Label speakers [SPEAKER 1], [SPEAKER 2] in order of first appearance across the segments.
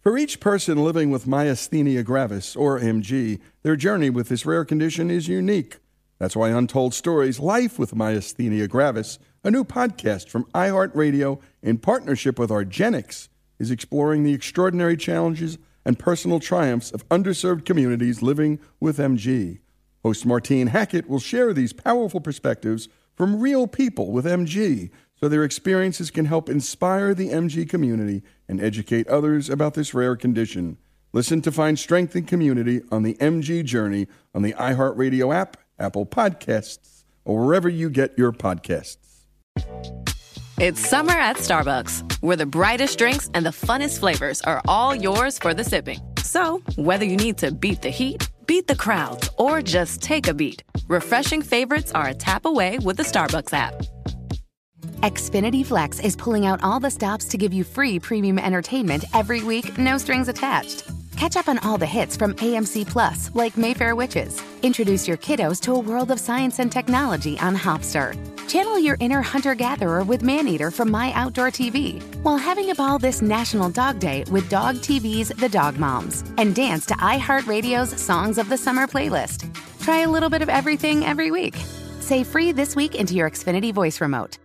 [SPEAKER 1] For each person living with myasthenia gravis, or MG, their journey with this rare condition is unique. That's why Untold Stories, Life with Myasthenia Gravis, a new podcast from iHeartRadio in partnership with Argenix, is exploring the extraordinary challenges and personal triumphs of underserved communities living with MG. Host Martine Hackett will share these powerful perspectives from real people with MG, so their experiences can help inspire the MG community and educate others about this rare condition. Listen to find strength and community on the MG journey on the iHeartRadio app, Apple Podcasts, or wherever you get your podcasts.
[SPEAKER 2] It's summer at Starbucks, where the brightest drinks and the funnest flavors are all yours for the sipping. So, whether you need to beat the heat, beat the crowds, or just take a beat, refreshing favorites are a tap away with the Starbucks app.
[SPEAKER 3] Xfinity Flex is pulling out all the stops to give you free premium entertainment every week, no strings attached. Catch up on all the hits from AMC Plus, like Mayfair Witches. Introduce your kiddos to a world of science and technology on Hopster. Channel your inner hunter-gatherer with Maneater from My Outdoor TV, while having a ball this National Dog Day with Dog TV's The Dog Moms. And dance to iHeartRadio's Songs of the Summer playlist. Try a little bit of everything every week. Say free this week into your Xfinity voice remote.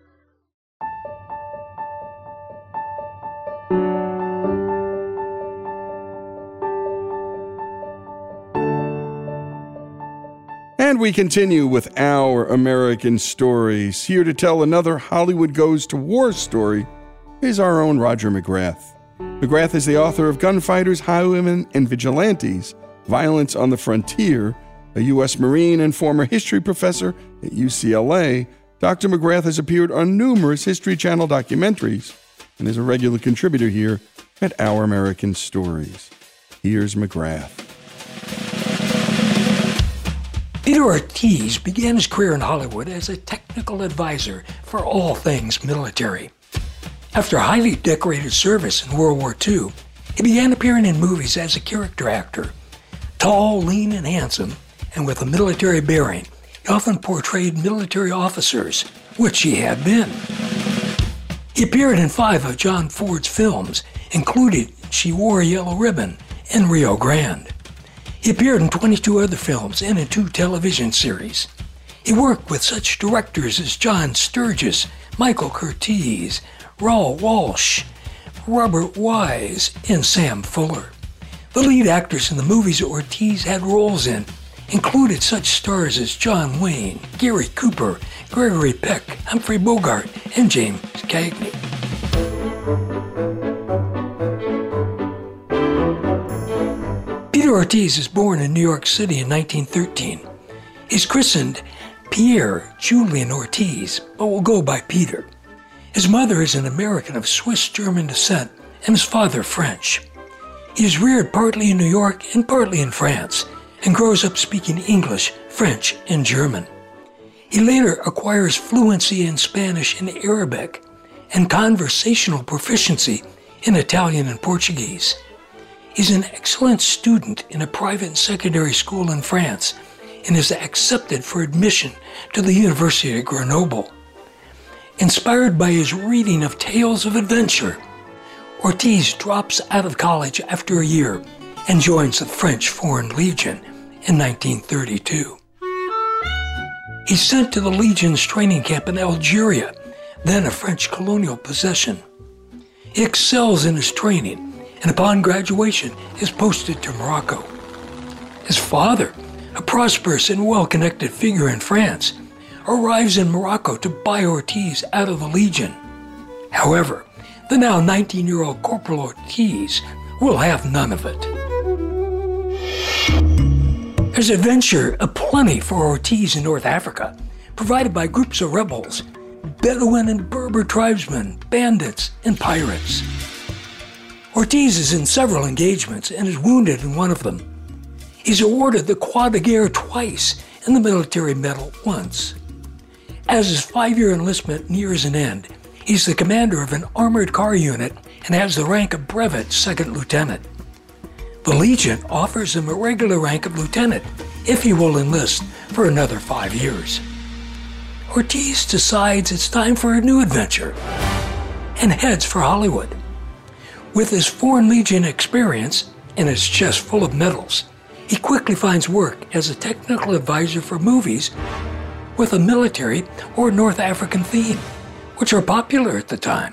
[SPEAKER 1] And we continue with Our American Stories. Here to tell another Hollywood Goes to War story is our own Roger McGrath. McGrath is the author of Gunfighters, Highwaymen, and Vigilantes, Violence on the Frontier. A U.S. Marine and former history professor at UCLA, Dr. McGrath has appeared on numerous History Channel documentaries and is a regular contributor here at Our American Stories. Here's McGrath.
[SPEAKER 4] Peter Ortiz began his career in Hollywood as a technical advisor for all things military. After highly decorated service in World War II, he began appearing in movies as a character actor. Tall, lean, and handsome, and with a military bearing, he often portrayed military officers, which he had been. He appeared in 5 of John Ford's films, including She Wore a Yellow Ribbon and Rio Grande. He appeared in 22 other films and in 2 television series. He worked with such directors as John Sturges, Michael Curtiz, Raoul Walsh, Robert Wise, and Sam Fuller. The lead actors in the movies Ortiz had roles in included such stars as John Wayne, Gary Cooper, Gregory Peck, Humphrey Bogart, and James Cagney. Peter Ortiz is born in New York City in 1913. He's christened Pierre Julian Ortiz, but will go by Peter. His mother is an American of Swiss-German descent and his father French. He is reared partly in New York and partly in France, and grows up speaking English, French, and German. He later acquires fluency in Spanish and Arabic, and conversational proficiency in Italian and Portuguese. He's an excellent student in a private secondary school in France, and is accepted for admission to the University of Grenoble. Inspired by his reading of tales of adventure, Ortiz drops out of college after a year and joins the French Foreign Legion in 1932. He's sent to the Legion's training camp in Algeria, then a French colonial possession. He excels in his training, and upon graduation is posted to Morocco. His father, a prosperous and well-connected figure in France, arrives in Morocco to buy Ortiz out of the Legion. However, the now 19-year-old Corporal Ortiz will have none of it. There's adventure aplenty for Ortiz in North Africa, provided by groups of rebels, Bedouin and Berber tribesmen, bandits, and pirates. Ortiz is in several engagements and is wounded in one of them. He's awarded the Croix de Guerre twice and the Military Medal once. As his 5-year enlistment nears an end, he's the commander of an armored car unit and has the rank of brevet second lieutenant. The Legion offers him a regular rank of lieutenant if he will enlist for another 5 years. Ortiz decides it's time for a new adventure and heads for Hollywood. With his Foreign Legion experience and his chest full of medals, he quickly finds work as a technical advisor for movies with a military or North African theme, which are popular at the time.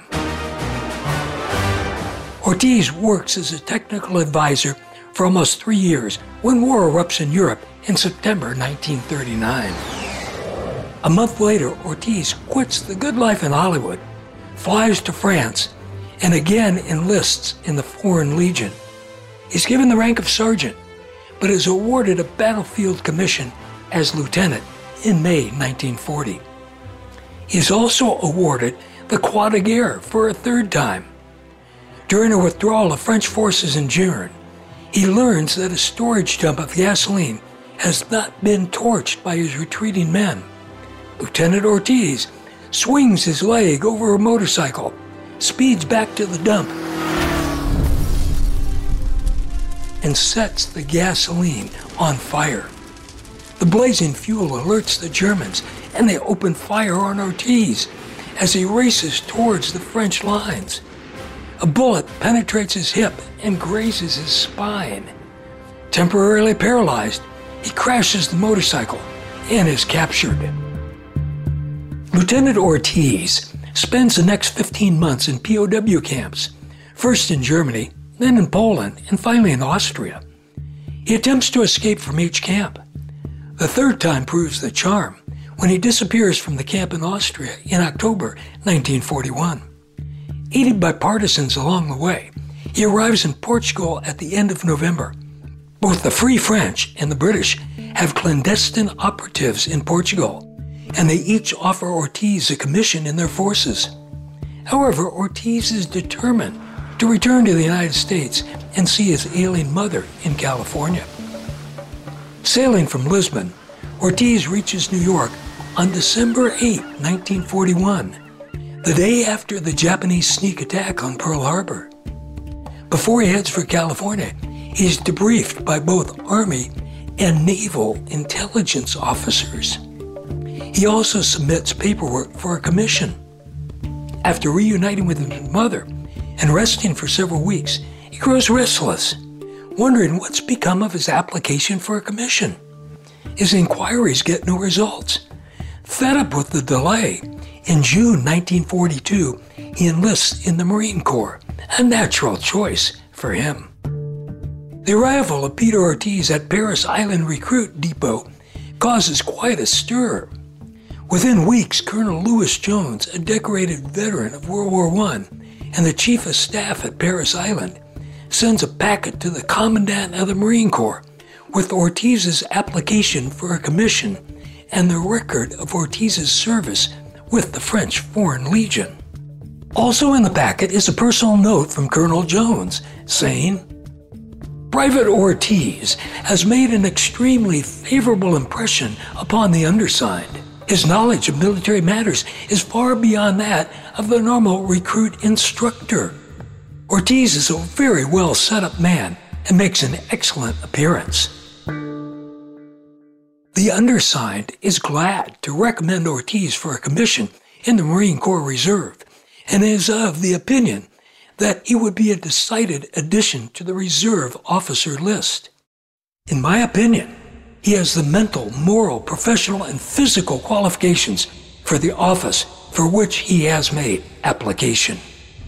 [SPEAKER 4] Ortiz works as a technical advisor for almost 3 years when war erupts in Europe in September 1939. A month later, Ortiz quits the good life in Hollywood, flies to France, and again enlists in the Foreign Legion. He's given the rank of sergeant, but is awarded a battlefield commission as lieutenant in May 1940. He is also awarded the Croix de Guerre for a third time. During a withdrawal of French forces in June, he learns that a storage dump of gasoline has not been torched by his retreating men. Lieutenant Ortiz swings his leg over a motorcycle, speeds back to the dump, and sets the gasoline on fire. The blazing fuel alerts the Germans, and they open fire on Ortiz as he races towards the French lines. A bullet penetrates his hip and grazes his spine. Temporarily paralyzed, he crashes the motorcycle and is captured. Lieutenant Ortiz spends the next 15 months in POW camps, first in Germany, then in Poland, and finally in Austria. He attempts to escape from each camp. The third time proves the charm when he disappears from the camp in Austria in October 1941. Aided by partisans along the way, he arrives in Portugal at the end of November. Both the Free French and the British have clandestine operatives in Portugal, and they each offer Ortiz a commission in their forces. However, Ortiz is determined to return to the United States and see his ailing mother in California. Sailing from Lisbon, Ortiz reaches New York on December 8, 1941, the day after the Japanese sneak attack on Pearl Harbor. Before he heads for California, he's debriefed by both Army and Naval intelligence officers. He also submits paperwork for a commission. After reuniting with his mother and resting for several weeks, he grows restless, wondering what's become of his application for a commission. His inquiries get no results. Fed up with the delay, in June 1942, he enlists in the Marine Corps, a natural choice for him. The arrival of Peter Ortiz at Parris Island Recruit Depot causes quite a stir. Within weeks, Colonel Lewis Jones, a decorated veteran of World War I and the Chief of Staff at Parris Island, sends a packet to the Commandant of the Marine Corps with Ortiz's application for a commission and the record of Ortiz's service with the French Foreign Legion. Also in the packet is a personal note from Colonel Jones saying, "Private Ortiz has made an extremely favorable impression upon the undersigned. His knowledge of military matters is far beyond that of the normal recruit instructor. Ortiz is a very well set up man and makes an excellent appearance." The undersigned is glad to recommend Ortiz for a commission in the Marine Corps Reserve and is of the opinion that he would be a decided addition to the reserve officer list. "In my opinion, he has the mental, moral, professional, and physical qualifications for the office for which he has made application."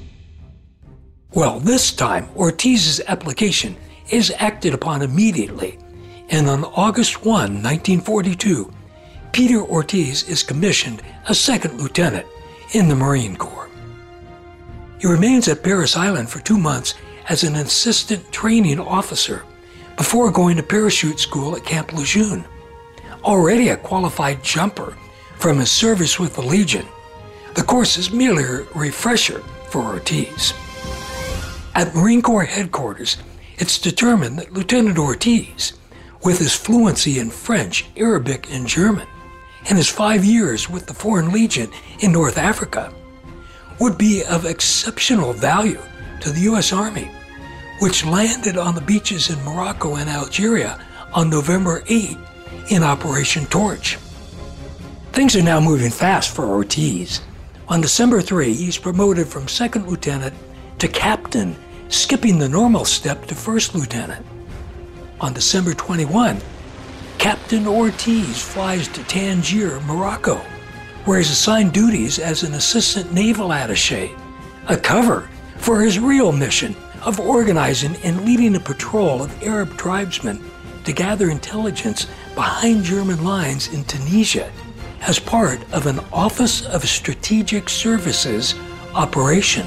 [SPEAKER 4] Well, this time, Ortiz's application is acted upon immediately, and on August 1, 1942, Peter Ortiz is commissioned a second lieutenant in the Marine Corps. He remains at Parris Island for 2 months as an assistant training officer before going to parachute school at Camp Lejeune. Already a qualified jumper from his service with the Legion, the course is merely a refresher for Ortiz. At Marine Corps headquarters, it's determined that Lieutenant Ortiz, with his fluency in French, Arabic, and German, and his 5 years with the Foreign Legion in North Africa, would be of exceptional value to the U.S. Army, which landed on the beaches in Morocco and Algeria on November 8 in Operation Torch. Things are now moving fast for Ortiz. On December 3, he's promoted from second lieutenant to captain skipping the normal step to first lieutenant. On December 21, Captain Ortiz flies to Tangier, Morocco, where he's assigned duties as an assistant naval attaché, a cover for his real mission of organizing and leading a patrol of Arab tribesmen to gather intelligence behind German lines in Tunisia as part of an Office of Strategic Services operation.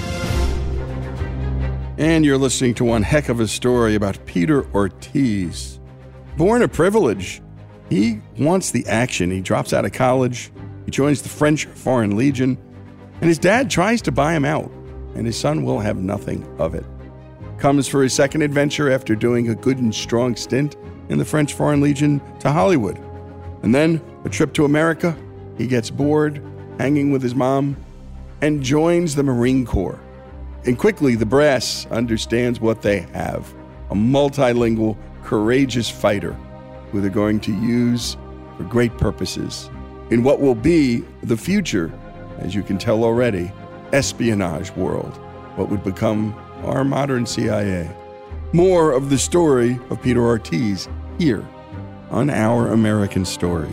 [SPEAKER 1] And you're listening to one heck of a story about Peter Ortiz. Born of privilege, he wants the action. He drops out of college, he joins the French Foreign Legion, and his dad tries to buy him out, and his son will have nothing of it. Comes for his second adventure after doing a good and strong stint in the French Foreign Legion to Hollywood. And then a trip to America, he gets bored, hanging with his mom, and joins the Marine Corps. And quickly, the brass understands what they have, a multilingual, courageous fighter who they're going to use for great purposes in what will be the future, as you can tell already, espionage world, what would become our modern CIA. More of the story of Peter Ortiz here on Our American Stories.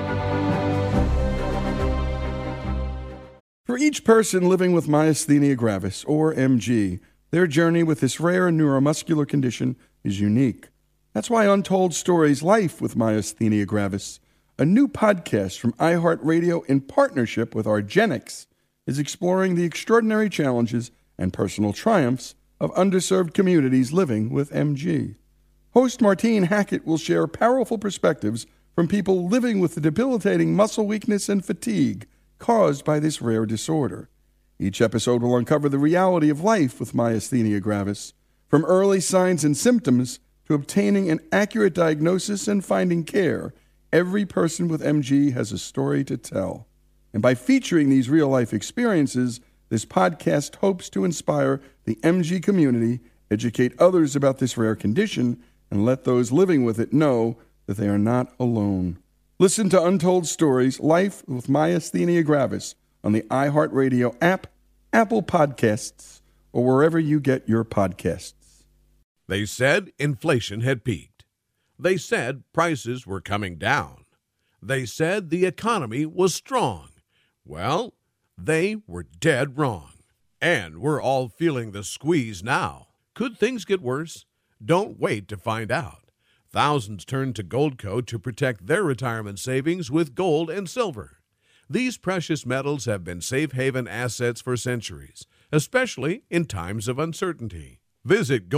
[SPEAKER 1] For each person living with myasthenia gravis, or MG, their journey with this rare neuromuscular condition is unique. That's why Untold Stories Life with Myasthenia Gravis, a new podcast from iHeartRadio in partnership with argenx, is exploring the extraordinary challenges and personal triumphs of underserved communities living with MG. Host Martine Hackett will share powerful perspectives from people living with the debilitating muscle weakness and fatigue caused by this rare disorder. Each episode will uncover the reality of life with myasthenia gravis, from early signs and symptoms to obtaining an accurate diagnosis and finding care. Every person with MG has a story to tell. And by featuring these real-life experiences, this podcast hopes to inspire the MG community, educate others about this rare condition, and let those living with it know that they are not alone. Listen to Untold Stories Life with Myasthenia Gravis on the iHeartRadio app, Apple Podcasts, or wherever you get your podcasts.
[SPEAKER 5] They said inflation had peaked. They said prices were coming down. They said the economy was strong. Well, they were dead wrong. And we're all feeling the squeeze now. Could things get worse? Don't wait to find out. Thousands turn to Goldco to protect their retirement savings with gold and silver. These precious metals have been safe haven assets for centuries, especially in times of uncertainty. Visit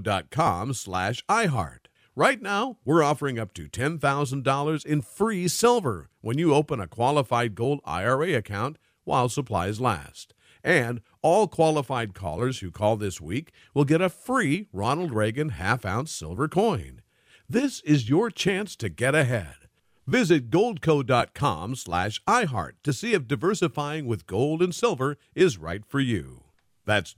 [SPEAKER 5] goldco.com/iHeart. Right now, we're offering up to $10,000 in free silver when you open a qualified gold IRA account while supplies last. And all qualified callers who call this week will get a free Ronald Reagan half-ounce silver coin. This is your chance to get ahead. Visit goldco.com/iHeart to see if diversifying with gold and silver is right for you. That's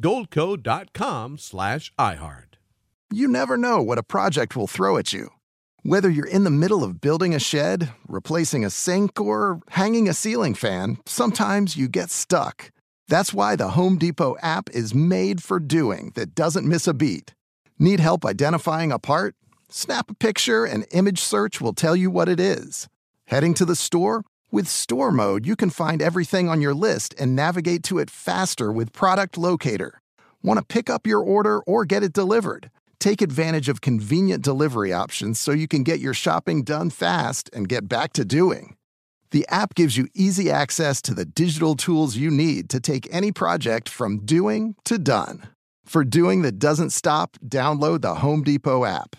[SPEAKER 5] goldco.com/iHeart.
[SPEAKER 6] You never know what a project will throw at you. Whether you're in the middle of building a shed, replacing a sink, or hanging a ceiling fan, sometimes you get stuck. That's why the Home Depot app is made for doing that doesn't miss a beat. Need help identifying a part? Snap a picture and image search will tell you what it is. Heading to the store? With Store Mode, you can find everything on your list and navigate to it faster with Product Locator. Want to pick up your order or get it delivered? Take advantage of convenient delivery options so you can get your shopping done fast and get back to doing. The app gives you easy access to the digital tools you need to take any project from doing to done. For doing that doesn't stop, download the Home Depot app.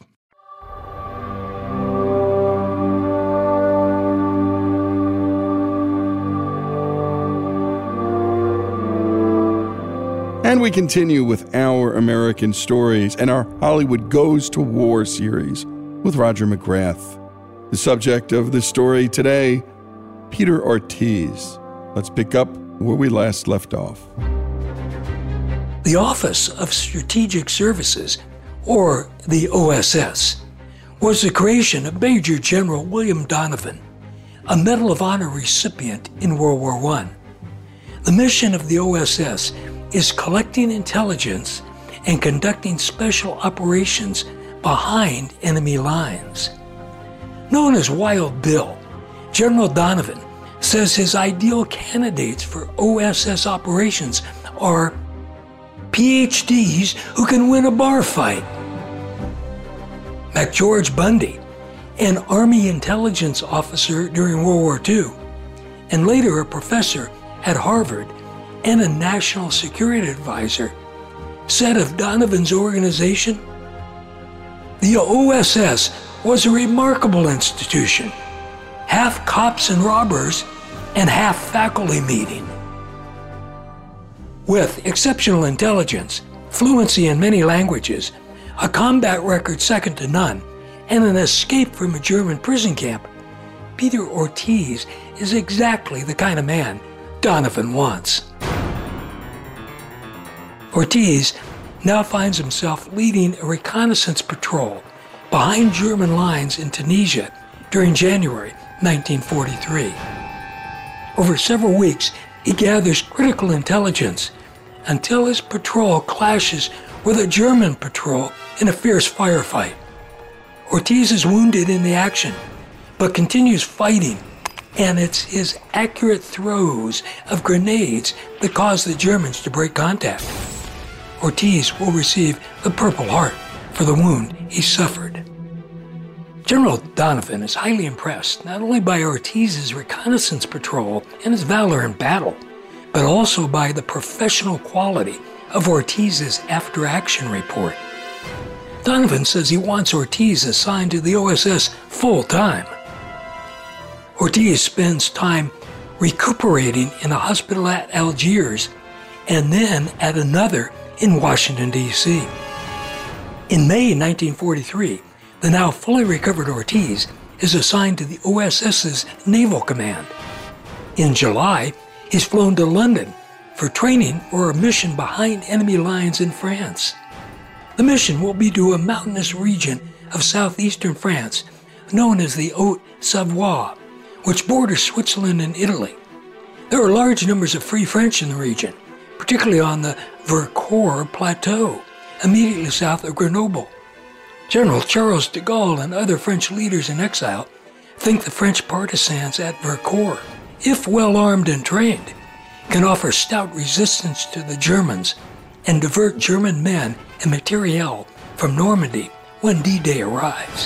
[SPEAKER 1] And we continue with Our American Stories and our Hollywood Goes to War series with Roger McGrath. The subject of the story today, Peter Ortiz. Let's pick up where we last left off.
[SPEAKER 4] The Office of Strategic Services, or the OSS, was the creation of Major General William Donovan, a Medal of Honor recipient in World War I. The mission of the OSS is collecting intelligence and conducting special operations behind enemy lines. Known as Wild Bill, General Donovan says his ideal candidates for OSS operations are PhDs who can win a bar fight. McGeorge Bundy, an Army intelligence officer during World War II, and later a professor at Harvard and a national security advisor, said of Donovan's organization, "The OSS was a remarkable institution, half cops and robbers and half faculty meeting." With exceptional intelligence, fluency in many languages, a combat record second to none, and an escape from a German prison camp, Peter Ortiz is exactly the kind of man Donovan wants. Ortiz now finds himself leading a reconnaissance patrol behind German lines in Tunisia during January 1943. Over several weeks, he gathers critical intelligence until his patrol clashes with a German patrol in a fierce firefight. Ortiz is wounded in the action, but continues fighting, and it's his accurate throws of grenades that cause the Germans to break contact. Ortiz will receive the Purple Heart for the wound he suffered. General Donovan is highly impressed not only by Ortiz's reconnaissance patrol and his valor in battle, but also by the professional quality of Ortiz's after-action report. Donovan says he wants Ortiz assigned to the OSS full-time. Ortiz spends time recuperating in a hospital at Algiers and then at another in Washington, D.C. In May 1943, the now fully recovered Ortiz is assigned to the OSS's Naval Command. In July, he's flown to London for training or a mission behind enemy lines in France. The mission will be to a mountainous region of southeastern France known as the Haute-Savoie, which borders Switzerland and Italy. There are large numbers of Free French in the region, particularly on the Vercors Plateau, immediately south of Grenoble. General Charles de Gaulle and other French leaders in exile think the French partisans at Vercors, if well armed and trained, can offer stout resistance to the Germans and divert German men and materiel from Normandy when D-Day arrives.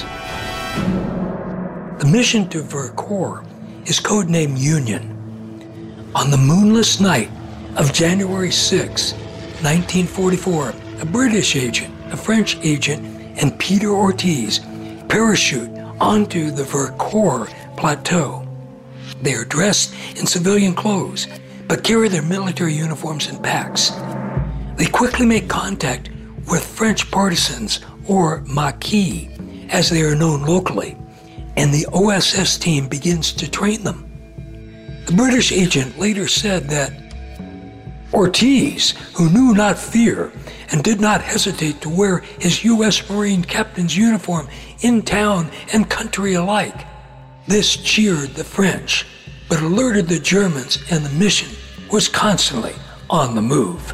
[SPEAKER 4] The mission to Vercors is codenamed Union. On the moonless night of January 6, 1944, a British agent, a French agent, and Peter Ortiz parachute onto the Vercors Plateau. They are dressed in civilian clothes, but carry their military uniforms in packs. They quickly make contact with French partisans, or Maquis, as they are known locally, and the OSS team begins to train them. The British agent later said that Ortiz, who knew not fear and did not hesitate to wear his U.S. Marine captain's uniform in town and country alike, this cheered the French, but alerted the Germans, and the mission was constantly on the move.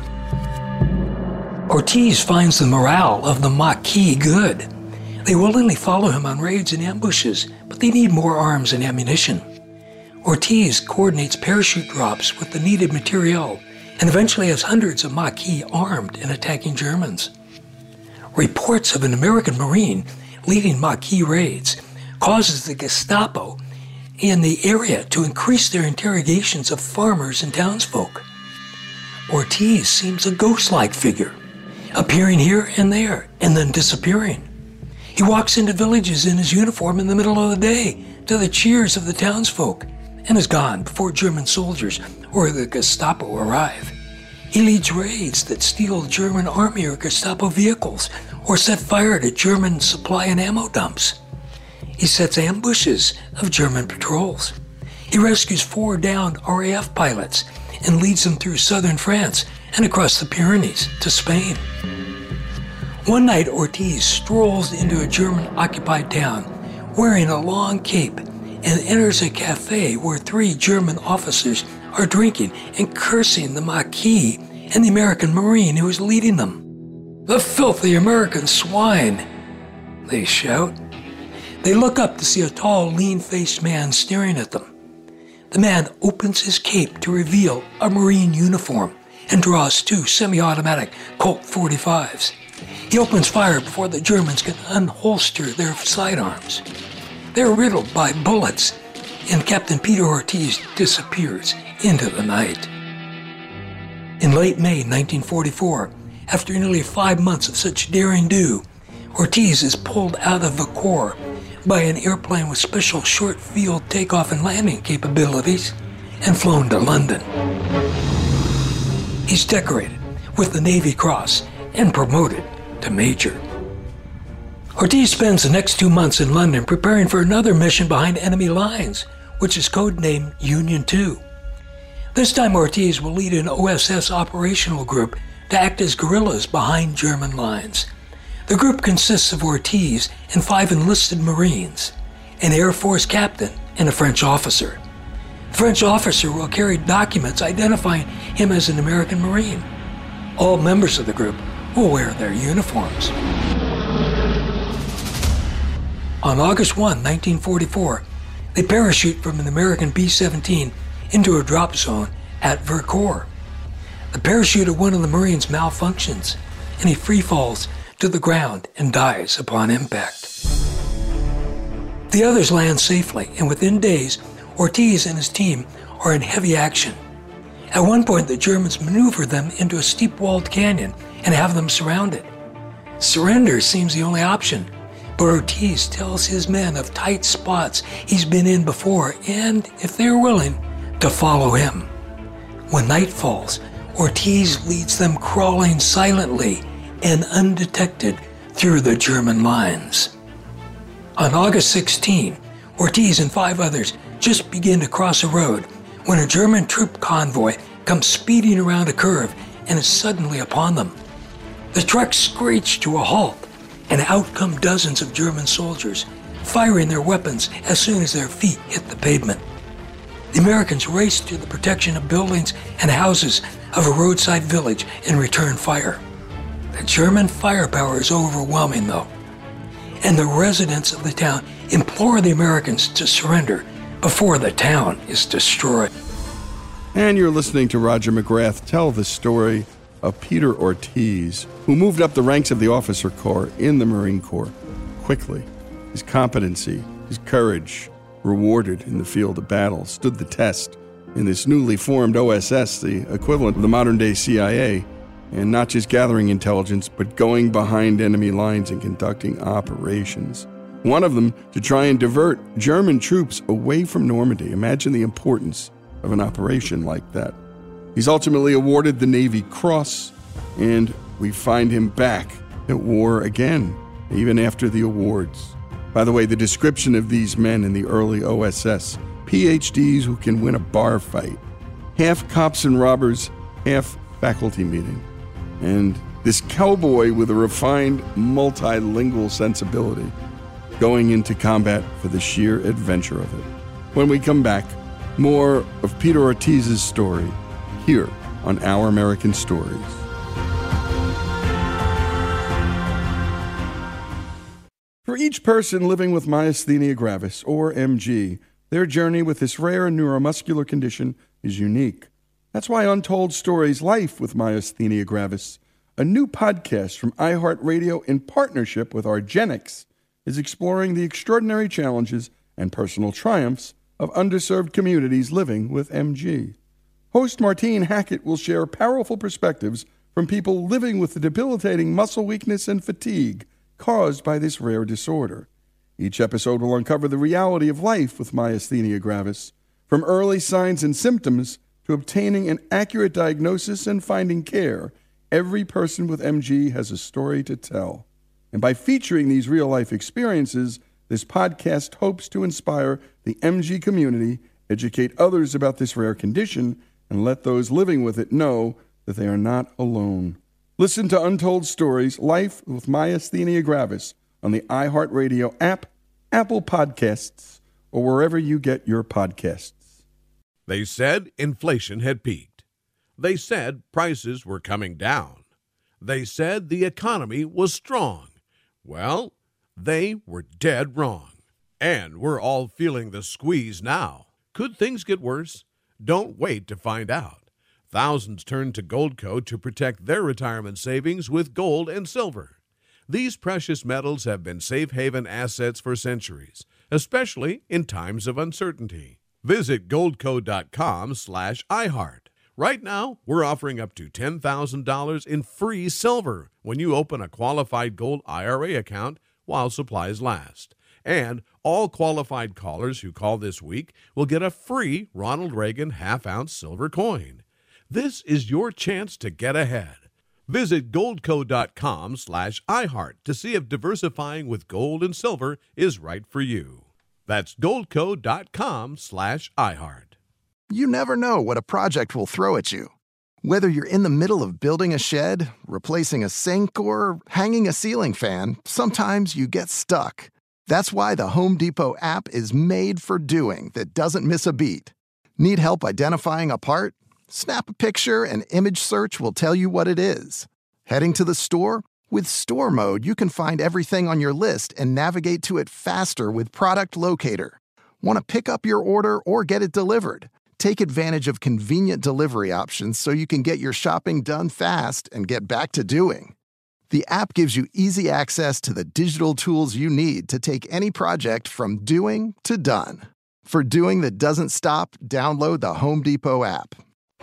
[SPEAKER 4] Ortiz finds the morale of the Maquis good. They willingly follow him on raids and ambushes, but they need more arms and ammunition. Ortiz coordinates parachute drops with the needed materiel and eventually has hundreds of Maquis armed and attacking Germans. Reports of an American Marine leading Maquis raids causes the Gestapo in the area to increase their interrogations of farmers and townsfolk. Ortiz seems a ghost-like figure, appearing here and there and then disappearing. He walks into villages in his uniform in the middle of the day to the cheers of the townsfolk and is gone before German soldiers or the Gestapo arrive. He leads raids that steal German army or Gestapo vehicles or set fire to German supply and ammo dumps. He sets ambushes of German patrols. He rescues 4 downed RAF pilots and leads them through southern France and across the Pyrenees to Spain. One night, Ortiz strolls into a German-occupied town wearing a long cape and enters a cafe where 3 German officers are drinking and cursing the Maquis and the American Marine who is leading them. "The filthy American swine!" they shout. They look up to see a tall, lean-faced man staring at them. The man opens his cape to reveal a Marine uniform and draws 2 semi-automatic Colt 45s. He opens fire before the Germans can unholster their sidearms. They're riddled by bullets, and Captain Peter Ortiz disappears into the night. In late May 1944, after nearly 5 months of such daring do, Ortiz is pulled out of Vaucourt by an airplane with special short-field takeoff and landing capabilities and flown to London. He's decorated with the Navy Cross and promoted to Major. Ortiz spends the next 2 months in London preparing for another mission behind enemy lines, which is codenamed Union 2. This time Ortiz will lead an OSS operational group to act as guerrillas behind German lines. The group consists of Ortiz and 5 enlisted Marines, an Air Force captain, and a French officer. The French officer will carry documents identifying him as an American Marine. All members of the group will wear their uniforms. On August 1, 1944, they parachute from an American B-17 into a drop zone at Vercors. The parachute of one of the Marines malfunctions, and he free falls to the ground and dies upon impact. The others land safely, and within days, Ortiz and his team are in heavy action. At one point, the Germans maneuver them into a steep-walled canyon and have them surrounded. Surrender seems the only option, but Ortiz tells his men of tight spots he's been in before, and, if they're willing, to follow him. When night falls, Ortiz leads them crawling silently and undetected through the German lines. On August 16, Ortiz and 5 others just begin to cross a road when a German troop convoy comes speeding around a curve and is suddenly upon them. The truck screeched to a halt, and out come dozens of German soldiers, firing their weapons as soon as their feet hit the pavement. The Americans race to the protection of buildings and houses of a roadside village and return fire. The German firepower is overwhelming, though, and the residents of the town implore the Americans to surrender before the town is destroyed.
[SPEAKER 1] And you're listening to Roger McGrath tell the story of Peter Ortiz, who moved up the ranks of the officer corps in the Marine Corps quickly. His competency, his courage, rewarded in the field of battle, stood the test in this newly formed OSS, the equivalent of the modern-day CIA, and not just gathering intelligence, but going behind enemy lines and conducting operations. One of them to try and divert German troops away from Normandy. Imagine the importance of an operation like that. He's ultimately awarded the Navy Cross, and we find him back at war again, even after the awards. By the way, the description of these men in the early OSS, PhDs who can win a bar fight, half cops and robbers, half faculty meeting. And this cowboy with a refined multilingual sensibility going into combat for the sheer adventure of it. When we come back, more of Peter Ortiz's story here on Our American Stories. For each person living with myasthenia gravis, or MG, their journey with this rare neuromuscular condition is unique. That's why Untold Stories Life with Myasthenia Gravis, a new podcast from iHeartRadio in partnership with argenx, is exploring the extraordinary challenges and personal triumphs of underserved communities living with MG. Host Martine Hackett will share powerful perspectives from people living with the debilitating muscle weakness and fatigue caused by this rare disorder. Each episode will uncover the reality of life with myasthenia gravis, from early signs and symptoms to obtaining an accurate diagnosis and finding care. Every person with MG has a story to tell. And by featuring these real-life experiences, this podcast hopes to inspire the MG community, educate others about this rare condition, and let those living with it know that they are not alone. Listen to Untold Stories, Life with Myasthenia Gravis on the iHeartRadio app, Apple Podcasts, or wherever you get your podcasts.
[SPEAKER 5] They said inflation had peaked. They said prices were coming down. They said the economy was strong. Well, they were dead wrong. And we're all feeling the squeeze now. Could things get worse? Don't wait to find out. Thousands turn to Goldco to protect their retirement savings with gold and silver. These precious metals have been safe haven assets for centuries, especially in times of uncertainty. Visit goldco.com/iHeart. Right now, we're offering up to $10,000 in free silver when you open a qualified gold IRA account while supplies last. And all qualified callers who call this week will get a free Ronald Reagan half-ounce silver coin. This is your chance to get ahead. Visit goldco.com/iHeart to see if diversifying with gold and silver is right for you. That's goldco.com/iHeart.
[SPEAKER 6] You never know what a project will throw at you. Whether you're in the middle of building a shed, replacing a sink, or hanging a ceiling fan, sometimes you get stuck. That's why the Home Depot app is made for doing that doesn't miss a beat. Need help identifying a part? Snap a picture and image search will tell you what it is. Heading to the store? With Store Mode, you can find everything on your list and navigate to it faster with Product Locator. Want to pick up your order or get it delivered? Take advantage of convenient delivery options so you can get your shopping done fast and get back to doing. The app gives you easy access to the digital tools you need to take any project from doing to done. For doing that doesn't stop, download the Home Depot app.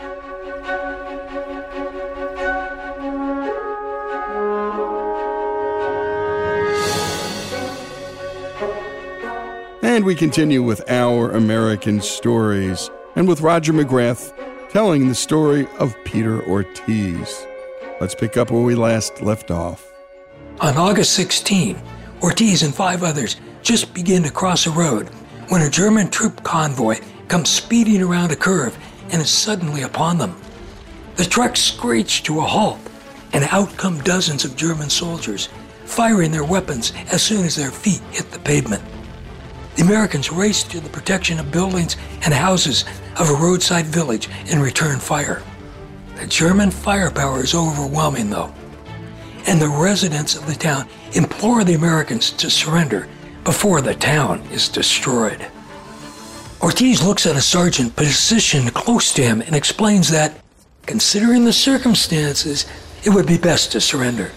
[SPEAKER 1] And we continue with Our American Stories, and with Roger McGrath telling the story of Peter Ortiz. Let's pick up where we last left off.
[SPEAKER 4] On August 16, Ortiz and 5 others just begin to cross a road when a German troop convoy comes speeding around a curve and is suddenly upon them. The truck screeched to a halt, and out come dozens of German soldiers, firing their weapons as soon as their feet hit the pavement. The Americans raced to the protection of buildings and houses of a roadside village and returned fire. The German firepower is overwhelming, though, and the residents of the town implore the Americans to surrender before the town is destroyed. Ortiz looks at a sergeant positioned close to him and explains that, considering the circumstances, it would be best to surrender.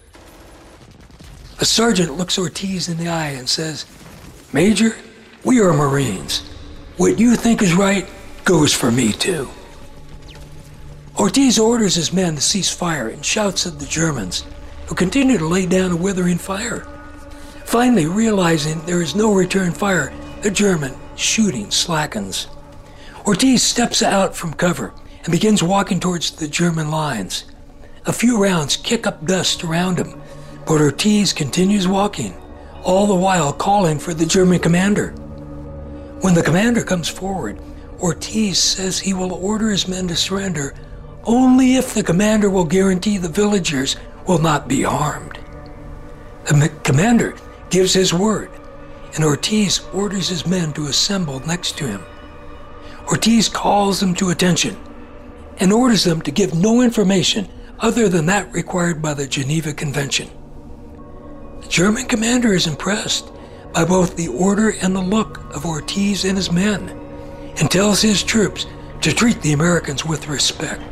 [SPEAKER 4] The sergeant looks Ortiz in the eye and says, "Major, we are Marines. What you think is right goes for me too." Ortiz orders his men to cease fire and shouts at the Germans, who continue to lay down a withering fire. Finally, realizing there is no return fire, the German shooting slackens. Ortiz steps out from cover and begins walking towards the German lines. A few rounds kick up dust around him, but Ortiz continues walking, all the while calling for the German commander. When the commander comes forward, Ortiz says he will order his men to surrender only if the commander will guarantee the villagers will not be harmed. The commander gives his word, and Ortiz orders his men to assemble next to him. Ortiz calls them to attention and orders them to give no information other than that required by the Geneva Convention. The German commander is impressed by both the order and the look of Ortiz and his men, and tells his troops to treat the Americans with respect.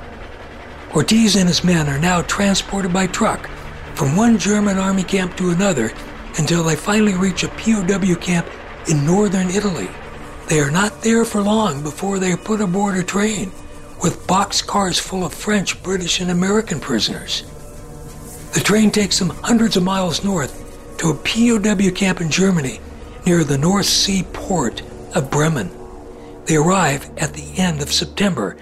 [SPEAKER 4] Ortiz and his men are now transported by truck from one German army camp to another until they finally reach a POW camp in northern Italy. They are not there for long before they are put aboard a train with boxcars full of French, British, and American prisoners. The train takes them hundreds of miles north to a POW camp in Germany near the North Sea port of Bremen. They arrive at the end of September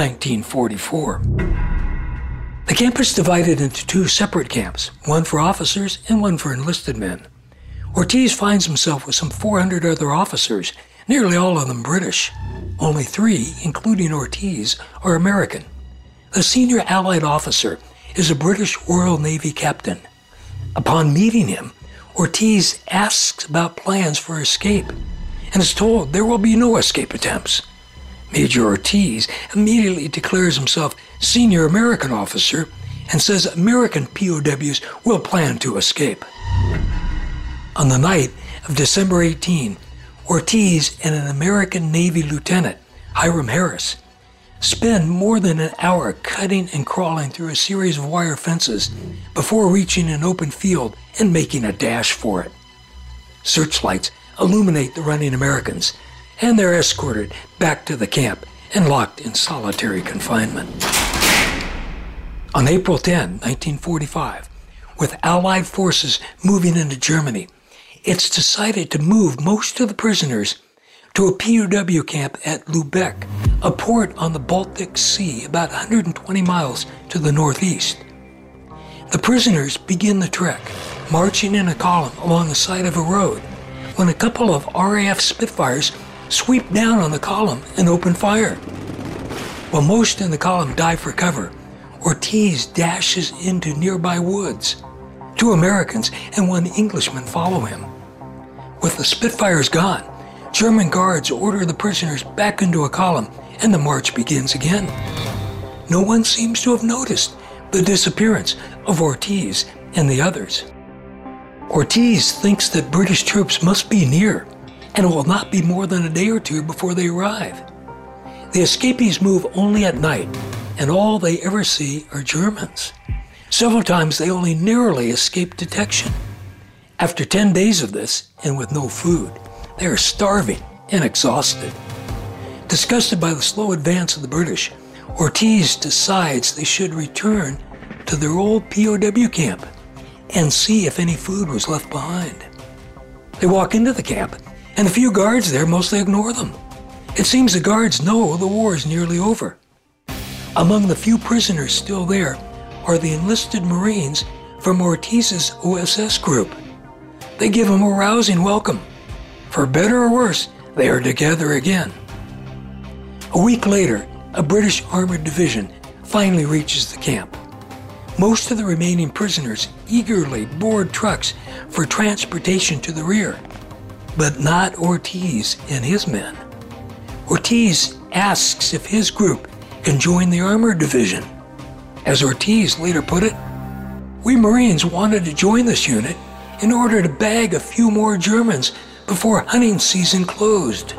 [SPEAKER 4] 1944. The camp is divided into 2 separate camps, one for officers and one for enlisted men. Ortiz finds himself with some 400 other officers, nearly all of them British. Only 3, including Ortiz, are American. The senior Allied officer is a British Royal Navy captain. Upon meeting him, Ortiz asks about plans for escape and is told there will be no escape attempts. Major Ortiz immediately declares himself senior American officer and says American POWs will plan to escape. On the night of December 18, Ortiz and an American Navy lieutenant, Hiram Harris, spend more than an hour cutting and crawling through a series of wire fences before reaching an open field and making a dash for it. Searchlights illuminate the running Americans, and they're escorted back to the camp and locked in solitary confinement. On April 10, 1945, with Allied forces moving into Germany, it's decided to move most of the prisoners to a POW camp at Lübeck, a port on the Baltic Sea about 120 miles to the northeast. The prisoners begin the trek, marching in a column along the side of a road, when a couple of RAF Spitfires sweep down on the column and open fire. While most in the column dive for cover, Ortiz dashes into nearby woods. 2 Americans and 1 Englishman follow him. With the Spitfires gone, German guards order the prisoners back into a column, and the march begins again. No one seems to have noticed the disappearance of Ortiz and the others. Ortiz thinks that British troops must be near, and it will not be more than a day or 2 before they arrive. The escapees move only at night, and all they ever see are Germans. Several times they only narrowly escape detection. After 10 days of this, and with no food, they are starving and exhausted. Disgusted by the slow advance of the British, Ortiz decides they should return to their old POW camp and see if any food was left behind. They walk into the camp, and the few guards there mostly ignore them. It seems the guards know the war is nearly over. Among the few prisoners still there are the enlisted Marines from Ortiz's OSS group. They give him a rousing welcome. For better or worse, they are together again. A week later, a British armored division finally reaches the camp. Most of the remaining prisoners eagerly board trucks for transportation to the rear, but not Ortiz and his men. Ortiz asks if his group can join the armored division. As Ortiz later put it, "We Marines wanted to join this unit in order to bag a few more Germans before hunting season closed."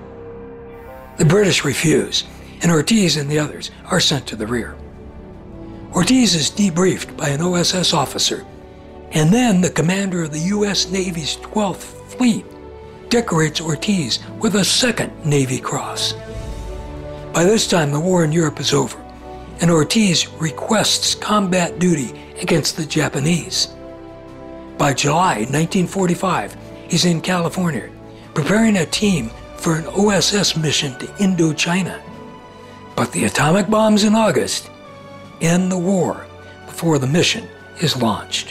[SPEAKER 4] The British refuse, and Ortiz and the others are sent to the rear. Ortiz is debriefed by an OSS officer, and then the commander of the U.S. Navy's 12th Fleet decorates Ortiz with a 2nd Navy Cross. By this time, the war in Europe is over, and Ortiz requests combat duty against the Japanese. By July 1945, he's in California, preparing a team for an OSS mission to Indochina. But the atomic bombs in August end the war before the mission is launched.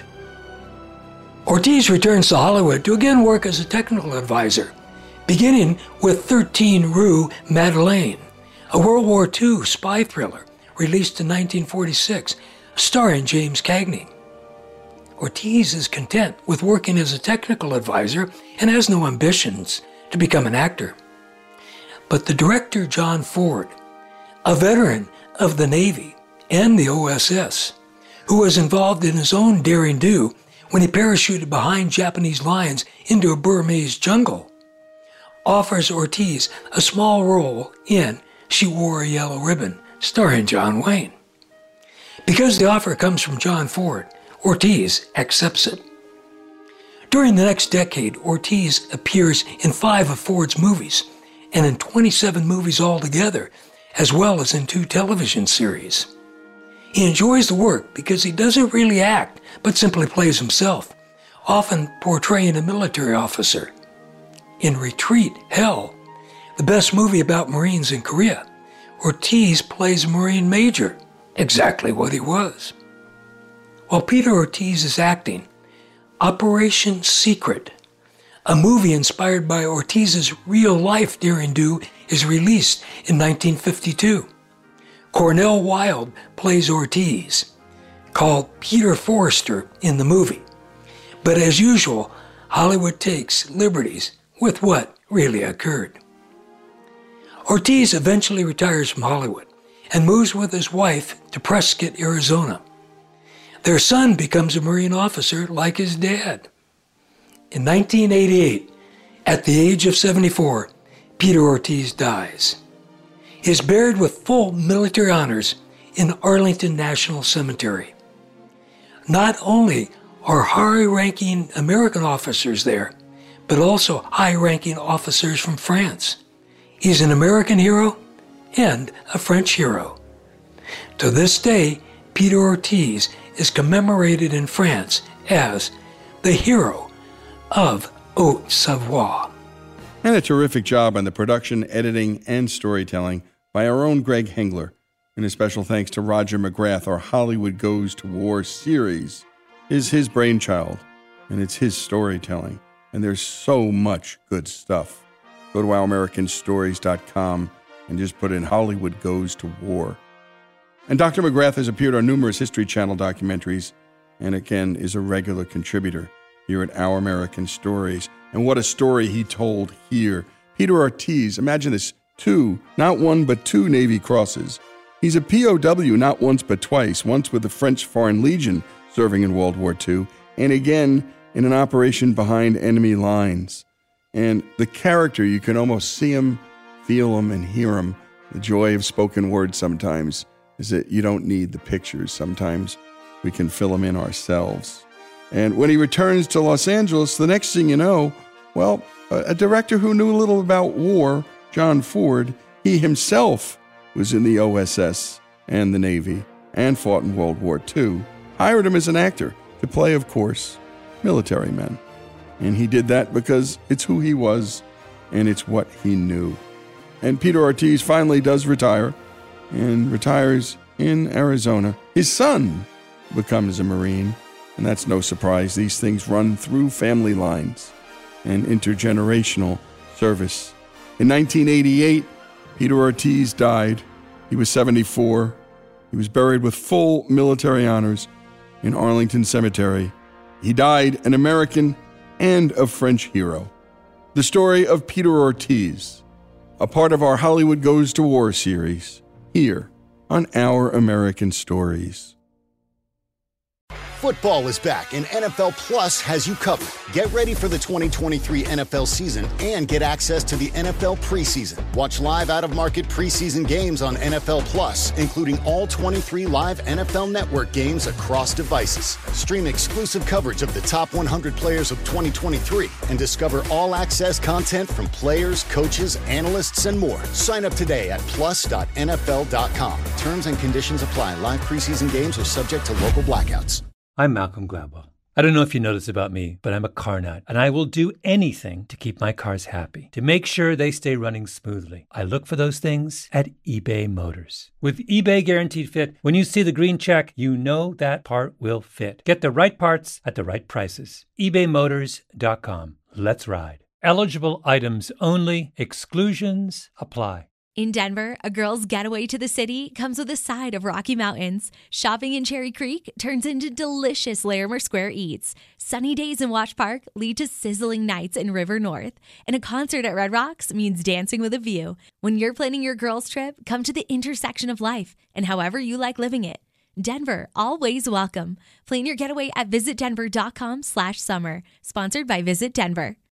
[SPEAKER 4] Ortiz returns to Hollywood to again work as a technical advisor, beginning with 13 Rue Madeleine, a World War II spy thriller released in 1946, starring James Cagney. Ortiz is content with working as a technical advisor and has no ambitions to become an actor. But the director John Ford, a veteran of the Navy and the OSS, who was involved in his own daring do when he parachuted behind Japanese lines into a Burmese jungle, offers Ortiz a small role in She Wore a Yellow Ribbon, starring John Wayne. Because the offer comes from John Ford, Ortiz accepts it. During the next decade, Ortiz appears in 5 of Ford's movies and in 27 movies altogether, as well as in 2 television series. He enjoys the work because he doesn't really act, but simply plays himself, often portraying a military officer. In Retreat, Hell, the best movie about Marines in Korea, Ortiz plays a Marine major, exactly what he was. While Peter Ortiz is acting, Operation Secret, a movie inspired by Ortiz's real-life daring do, is released in 1952. Cornell Wilde plays Ortiz, called Peter Forrester in the movie. But as usual, Hollywood takes liberties with what really occurred. Ortiz eventually retires from Hollywood and moves with his wife to Prescott, Arizona. Their son becomes a Marine officer like his dad. In 1988, at the age of 74, Peter Ortiz dies. He is buried with full military honors in Arlington National Cemetery. Not only are high-ranking American officers there, but also high-ranking officers from France. He's an American hero and a French hero. To this day, Peter Ortiz is commemorated in France as the hero of Haute-Savoie.
[SPEAKER 1] And a terrific job on the production, editing, and storytelling by our own Greg Hengler. And a special thanks to Roger McGrath. Our Hollywood Goes to War series is his brainchild, and it's his storytelling. And there's so much good stuff. Go to ouramericanstories.com and just put in Hollywood Goes to War. And Dr. McGrath has appeared on numerous History Channel documentaries, and again is a regular contributor here at Our American Stories. And what a story he told here. Peter Ortiz, imagine this, not one but two Navy crosses. He's a POW not once but twice, once with the French Foreign Legion serving in World War II, and again in an operation behind enemy lines. And the character, you can almost see him, feel him, and hear him. The joy of spoken word sometimes is that you don't need the pictures. Sometimes we can fill them in ourselves. And when he returns to Los Angeles, the next thing you know, well, a director who knew a little about war, John Ford, he himself was in the OSS and the Navy and fought in World War II, hired him as an actor to play, of course, military men. And he did that because it's who he was and it's what he knew. And Peter Ortiz finally does retire and retires in Arizona. His son becomes a Marine, and that's no surprise. These things run through family lines and intergenerational service. In 1988, Peter Ortiz died. He was 74. He was buried with full military honors in Arlington Cemetery. He died an American and a French hero. The story of Peter Ortiz, a part of our Hollywood Goes to War series, here on Our American Stories.
[SPEAKER 7] Football is back, and NFL Plus has you covered. Get ready for the 2023 NFL season and get access to the NFL preseason. Watch live out-of-market preseason games on NFL Plus, including all 23 live NFL Network games across devices. Stream exclusive coverage of the top 100 players of 2023 and discover all-access content from players, coaches, analysts, and more. Sign up today at plus.nfl.com. Terms and conditions apply. Live preseason games are subject to local blackouts.
[SPEAKER 8] I'm Malcolm Gladwell. I don't know if you know this about me, but I'm a car nut, and I will do anything to keep my cars happy, to make sure they stay running smoothly. I look for those things at eBay Motors. With eBay Guaranteed Fit, when you see the green check, you know that part will fit. Get the right parts at the right prices. ebaymotors.com. Let's ride. Eligible items only. Exclusions apply.
[SPEAKER 9] In Denver, a girl's getaway to the city comes with a side of Rocky Mountains. Shopping in Cherry Creek turns into delicious Larimer Square eats. Sunny days in Wash Park lead to sizzling nights in River North. And a concert at Red Rocks means dancing with a view. When you're planning your girls' trip, come to the intersection of life and however you like living it. Denver, always welcome. Plan your getaway at visitdenver.com/summer. Sponsored by Visit Denver.